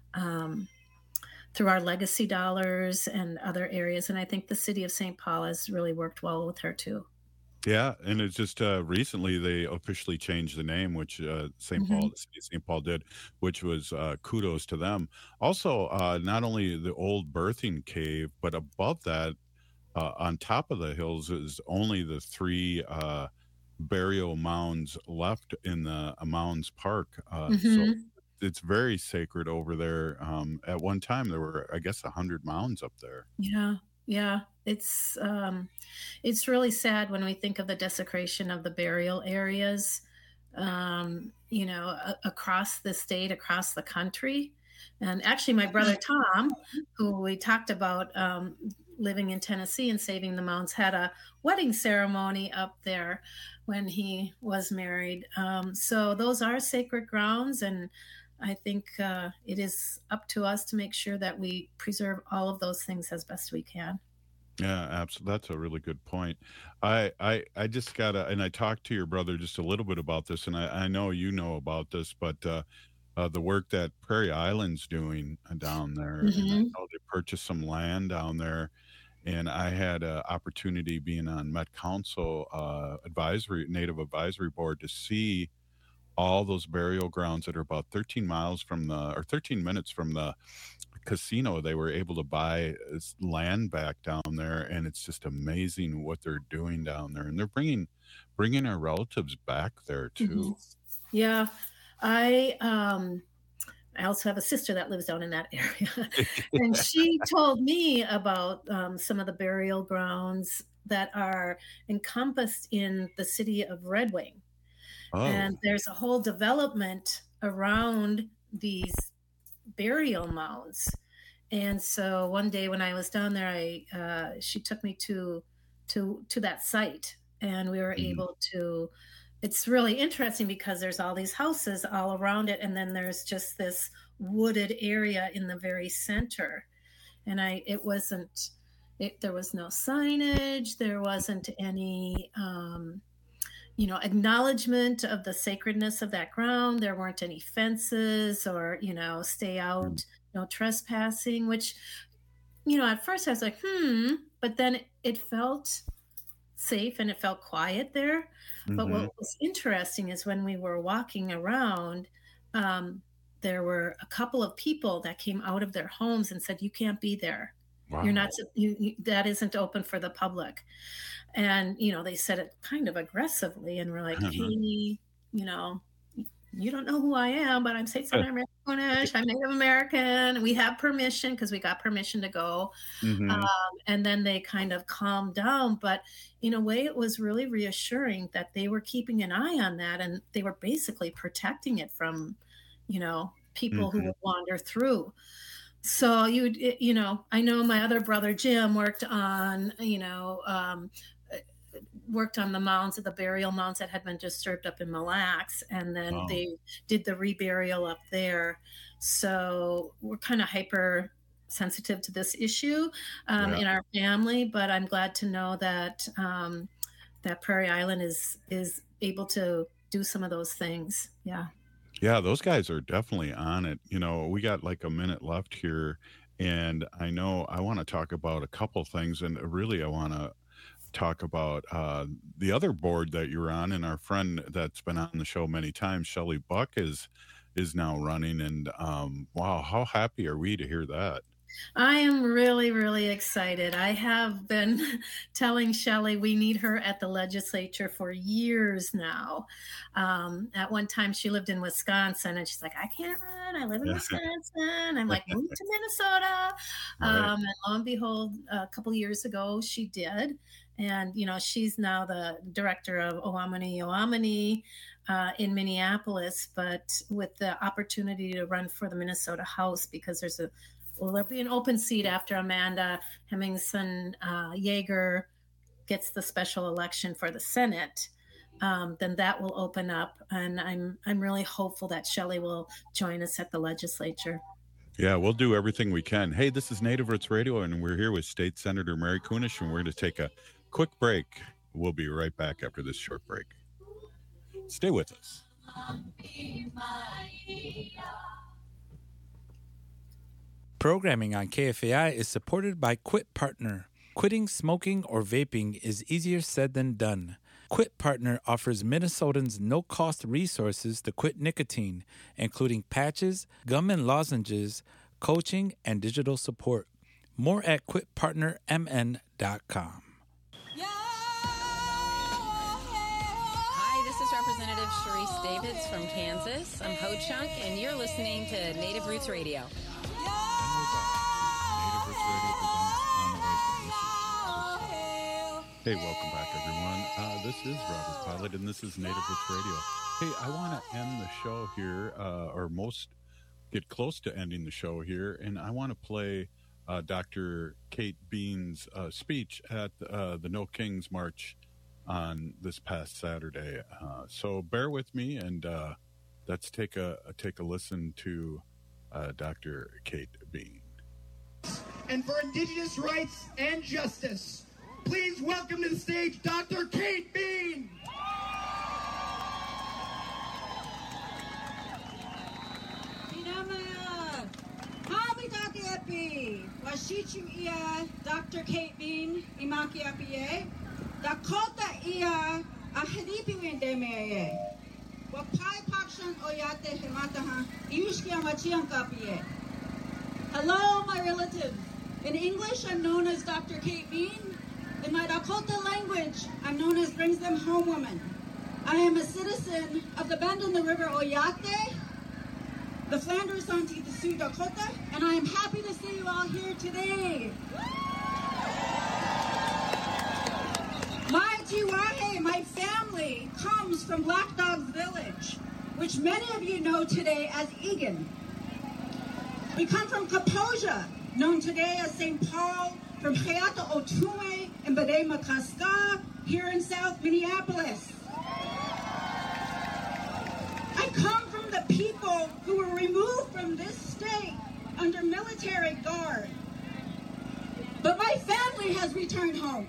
um, through our legacy dollars and other areas. And I think the city of Saint Paul has really worked well with her too. Yeah, and it's just uh, recently they officially changed the name, which uh, Saint Paul, Mhm. the city of Saint Paul did, which was uh, kudos to them. Also, uh, not only the old birthing cave, but above that, uh, on top of the hills, is only the three uh, burial mounds left in the uh, Mounds Park. Uh, so Mhm. it's very sacred over there. Um, at one time, there were, I guess, a hundred mounds up there. Yeah, yeah. It's um, it's really sad when we think of the desecration of the burial areas, um, you know, a- across the state, across the country. And actually, my brother Tom, who we talked about um, living in Tennessee and saving the mounds, had a wedding ceremony up there when he was married. Um, so those are sacred grounds, and I think uh, it is up to us to make sure that we preserve all of those things as best we can. Yeah, absolutely. That's a really good point. I, I, I just gotta, and I talked to your brother just a little bit about this, and I, I know you know about this, but uh, uh, the work that Prairie Island's doing uh, down there, and I Mhm. know they purchased some land down there, and I had an opportunity being on Met Council uh, advisory, Native Advisory Board to see all those burial grounds that are about thirteen miles from the, or thirteen minutes from the casino. They were able to buy this land back down there, and it's just amazing what they're doing down there, and they're bringing bringing our relatives back there too. Mhm. Yeah, I um, I also have a sister that lives down in that area. And she told me about um, some of the burial grounds that are encompassed in the city of Red Wing. Oh. And there's a whole development around these burial mounds. And so one day when I was down there, I uh, she took me to to to that site, and we were mm-hmm. able to. It's really interesting because there's all these houses all around it, and then there's just this wooded area in the very center. And I, it wasn't, it, there was no signage, there wasn't any, um, you know, acknowledgement of the sacredness of that ground. There weren't any fences or, you know, stay out, mm-hmm. no trespassing, which, you know, at first I was like, hmm, but then it, it felt safe and it felt quiet there. Mm-hmm. But what was interesting is when we were walking around, um, there were a couple of people that came out of their homes and said, you can't be there. Wow. You're not, you, you, that isn't open for the public. And, you know, they said it kind of aggressively, and we're like, mm-hmm. hey, you know, you don't know who I am, but I'm Saint Senator Americanish. I'm Native American. We have permission because we got permission to go. Mm-hmm. Um, and then they kind of calmed down. But in a way, it was really reassuring that they were keeping an eye on that, and they were basically protecting it from, you know, people mm-hmm. who would wander through. So you, you know, I know my other brother Jim worked on, you know, um, worked on the mounds of the burial mounds that had been disturbed up in Mille Lacs, and then wow. they did the reburial up there. So we're kind of hyper sensitive to this issue um, yeah. in our family, but I'm glad to know that um, that Prairie Island is is able to do some of those things. Yeah. Yeah, those guys are definitely on it. You know, we got like a minute left here, and I know I want to talk about a couple things, and really I want to talk about uh, the other board that you're on, and our friend that's been on the show many times, Shelley Buck, is is now running, and um, wow, how happy are we to hear that? I am really, really excited. I have been telling Shelley we need her at the legislature for years now. Um, at one time, she lived in Wisconsin, and she's like, I can't run. I live in yeah. Wisconsin. I'm like, move to Minnesota. Right. Um, and lo and behold, a couple years ago, she did. And, you know, she's now the director of Oamani Oamani uh, in Minneapolis, but with the opportunity to run for the Minnesota House, because there's a Will there be an open seat after Amanda Hemmingson uh, Yeager gets the special election for the Senate? Um, then that will open up, and I'm I'm really hopeful that Shelley will join us at the legislature. Yeah, we'll do everything we can. Hey, this is Native Roots Radio, and we're here with State Senator Mary Kunesh, and we're going to take a quick break. We'll be right back after this short break. Stay with us. Programming on K F A I is supported by Quit Partner. Quitting smoking or vaping is easier said than done. Quit Partner offers Minnesotans no-cost resources to quit nicotine, including patches, gum and lozenges, coaching, and digital support. More at quit partner m n dot com. Hi, this is Representative Sharice Davids from Kansas. I'm Ho Chunk, and you're listening to Native Roots Radio. Hey, welcome back, everyone. Uh, this is Robert Pilot, and this is Native Roots Radio. Hey, I want to end the show here, uh, or most get close to ending the show here, and I want to play uh, Doctor Kate Bean's uh, speech at uh, the No Kings March on this past Saturday. Uh, so bear with me, and uh, let's take a, a take a listen to uh, Doctor Kate Bean. And for Indigenous rights and justice, please welcome to the stage Doctor Kate Bean. Inamaya, Hamitakiapi, Washichu ia, Doctor Kate Bean, Imakiapie, Dakota ia, Ahadipi Windemeye, Wapai Pakshan Oyate Himataha, Iushkia Machiankapie. Hello, my relatives. In English, I'm known as Doctor Kate Bean. In my Dakota language, I'm known as Brings Them Home Woman. I am a citizen of the Bend on the River Oyate, the Flanders Santee de Sioux Dakota, and I am happy to see you all here today. My Tiwahe, my family, comes from Black Dogs Village, which many of you know today as Egan. We come from Kaposia, known today as Saint Paul, from Hayata Otume and Bade Makaska, here in South Minneapolis. I come from the people who were removed from this state under military guard. But my family has returned home.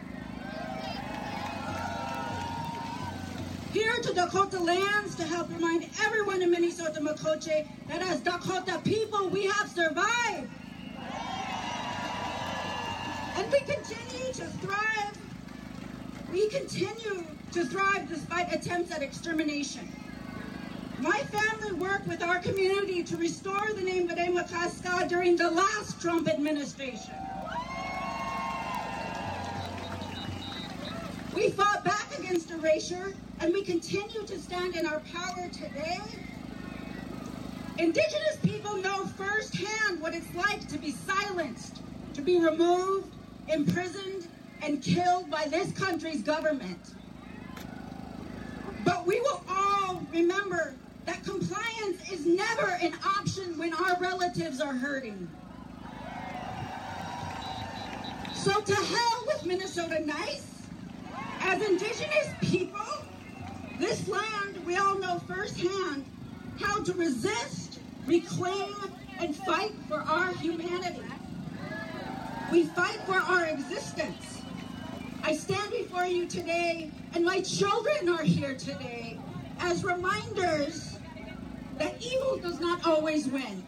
Here to Dakota lands to help remind everyone in Minnesota Makoche that as Dakota people, we have survived. And we continue to thrive. We continue to thrive despite attempts at extermination. My family worked with our community to restore the name Bade Makaska during the last Trump administration. We fought back against erasure, and we continue to stand in our power today. Indigenous people know firsthand what it's like to be silenced, to be removed, imprisoned, and killed by this country's government. But we will all remember that compliance is never an option when our relatives are hurting. So to hell with Minnesota Nice. As Indigenous people, this land, we all know firsthand how to resist, reclaim, and fight for our humanity. We fight for our existence. I stand before you today, and my children are here today, as reminders that evil does not always win.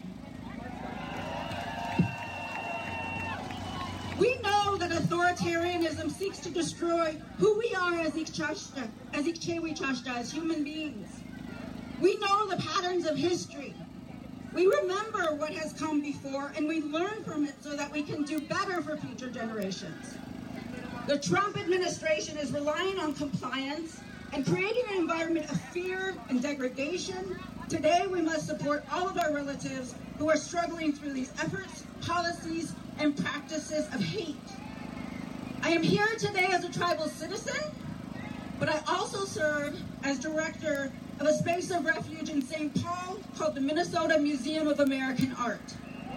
We know that authoritarianism seeks to destroy who we are as Ikchashta, as Ikchewichashta, as human beings. We know the patterns of history. We remember what has come before, and we learn from it so that we can do better for future generations. The Trump administration is relying on compliance and creating an environment of fear and degradation. Today, we must support all of our relatives who are struggling through these efforts, policies, and practices of hate. I am here today as a tribal citizen, but I also serve as director of a space of refuge in Saint Paul called the Minnesota Museum of American Art,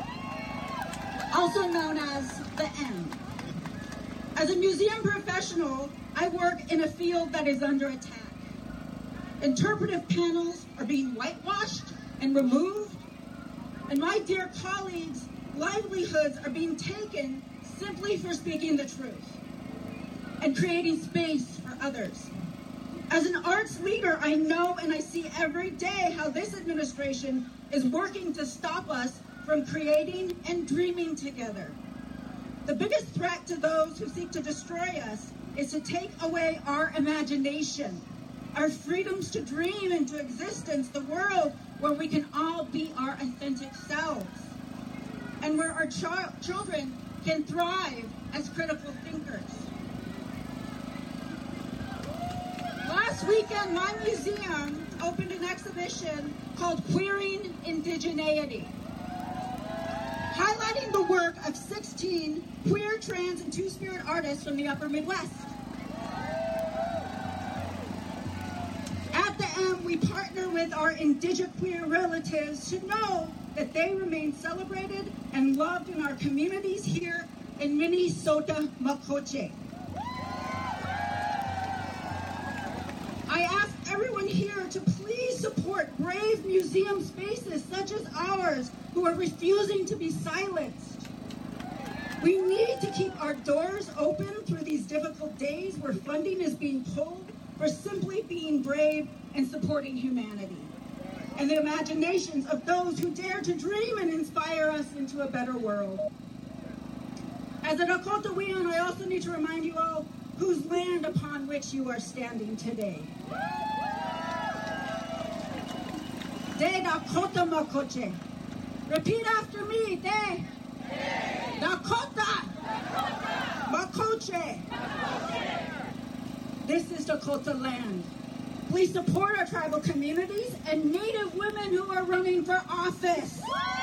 also known as the M. As a museum professional, I work in a field that is under attack. Interpretive panels are being whitewashed and removed, and my dear colleagues' livelihoods are being taken simply for speaking the truth and creating space for others. As an arts leader, I know and I see every day how this administration is working to stop us from creating and dreaming together. The biggest threat to those who seek to destroy us is to take away our imagination, our freedoms to dream into existence, the world where we can all be our authentic selves, and where our ch- children can thrive as critical thinkers. Last weekend, my museum opened an exhibition called Queering Indigeneity, highlighting the work of sixteen queer, trans, and two-spirit artists from the Upper Midwest. At the M, we partner with our indigenous queer relatives to know that they remain celebrated and loved in our communities here in Minnesota Makoche. I ask everyone here to please support brave museum spaces such as ours who are refusing to be silenced. We need to keep our doors open through these difficult days where funding is being pulled for simply being brave and supporting humanity and the imaginations of those who dare to dream and inspire us into a better world. As a Dakotawean, I also need to remind you all whose land upon which you are standing today. De Dakota Makoche. Repeat after me. De, De. Dakota, Dakota. Makoche. Makoche. This is Dakota land. Please support our tribal communities and Native women who are running for office.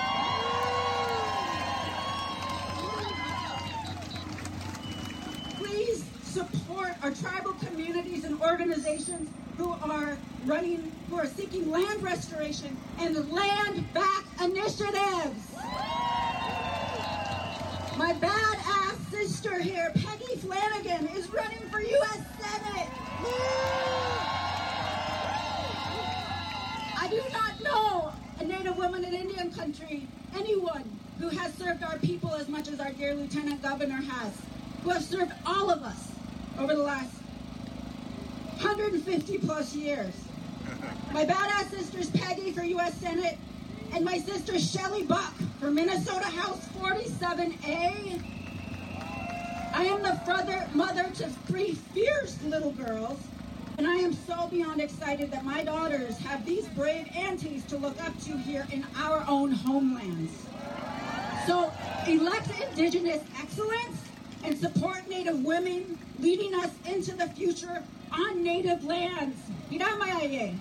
Please support our tribal communities and organizations who are running, who are seeking land restoration and land back initiatives. My badass sister here, Peggy Flanagan, is running for U S Senate. I do not know a Native woman in Indian country, anyone who has served our people as much as our dear Lieutenant Governor has, who has served all of us over the last one hundred fifty plus years. My badass sister's Peggy for U S Senate, and my sister Shelley Buck for Minnesota House forty-seven A. I am the brother, mother to three fierce little girls, and I am so beyond excited that my daughters have these brave aunties to look up to here in our own homelands. So elect Indigenous excellence and support Native women leading us into the future on Native lands. Hiramayaye.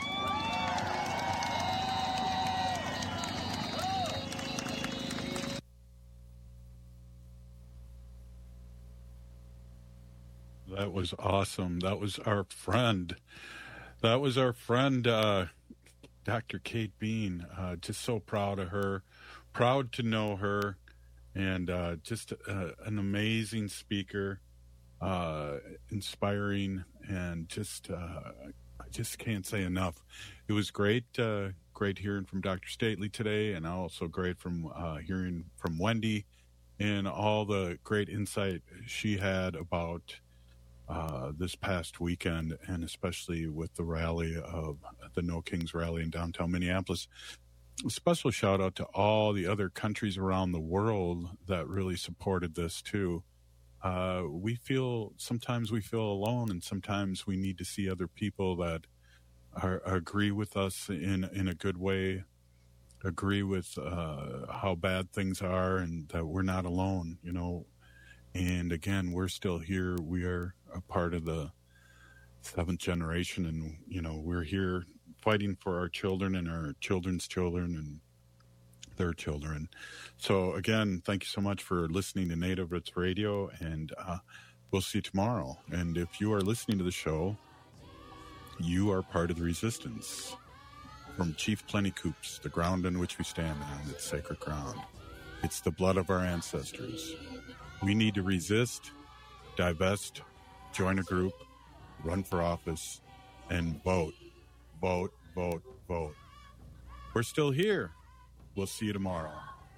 That was awesome. That was our friend. That was our friend, uh, Doctor Kate Bean. Uh, just so proud of her. Proud to know her. And uh, just uh, an amazing speaker. Uh, inspiring. And just, uh, I just can't say enough. It was great, uh, great hearing from Doctor Stately today. And also great from uh, hearing from Wendy. And all the great insight she had about Uh, this past weekend, and especially with the rally of the No Kings rally in downtown Minneapolis. A special shout out to all the other countries around the world that really supported this too. Uh, we feel, sometimes we feel alone, and sometimes we need to see other people that are, agree with us in, in a good way, agree with uh, how bad things are, and that we're not alone, you know. And again, we're still here. We are a part of the seventh generation, and, you know, we're here fighting for our children and our children's children and their children. So again, thank you so much for listening to Native Roots Radio, and uh, we'll see you tomorrow. And if you are listening to the show, you are part of the resistance. From Chief Plenty Coops, the ground on which we stand on, it's sacred ground. It's the blood of our ancestors. We need to resist, divest, join a group, run for office, and vote, vote, vote, vote. We're still here. We'll see you tomorrow.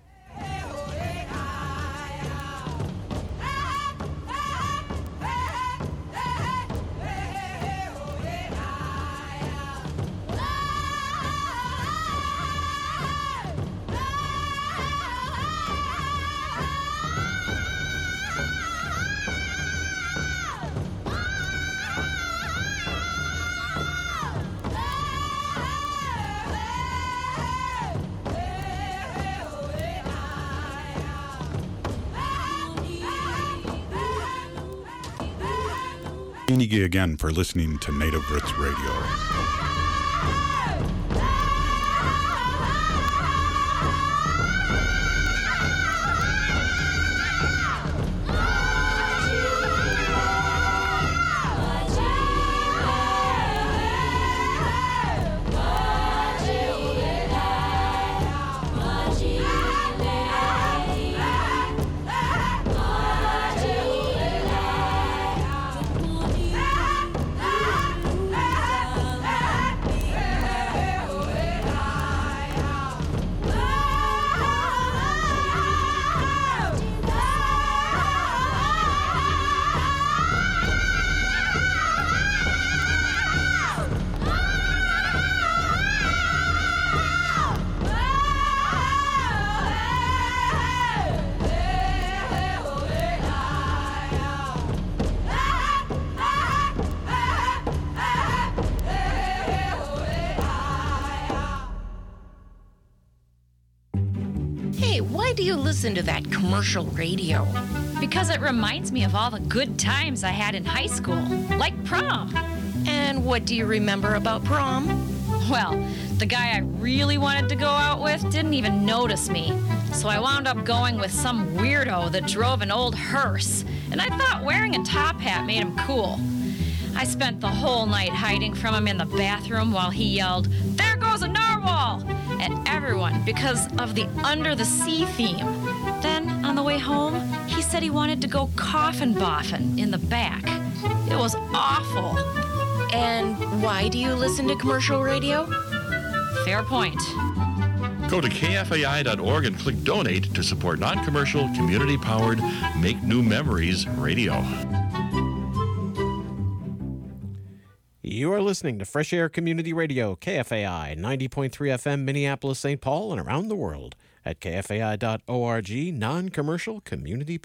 Thank you again for listening to Native Roots Radio. Listen to that commercial radio? Because it reminds me of all the good times I had in high school, like prom. And what do you remember about prom? Well, the guy I really wanted to go out with didn't even notice me. So I wound up going with some weirdo that drove an old hearse. And I thought wearing a top hat made him cool. I spent the whole night hiding from him in the bathroom while he yelled, "There goes a narwhal!" at everyone because of the Under the Sea theme. Then, on the way home, he said he wanted to go coffin boffin in the back. It was awful. And why do you listen to commercial radio? Fair point. Go to K F A I dot org and click Donate to support non-commercial, community-powered, Make New Memories radio. You are listening to Fresh Air Community Radio, K F A I, ninety point three F M, Minneapolis, Saint Paul, and around the world at K F A I dot org, non-commercial, community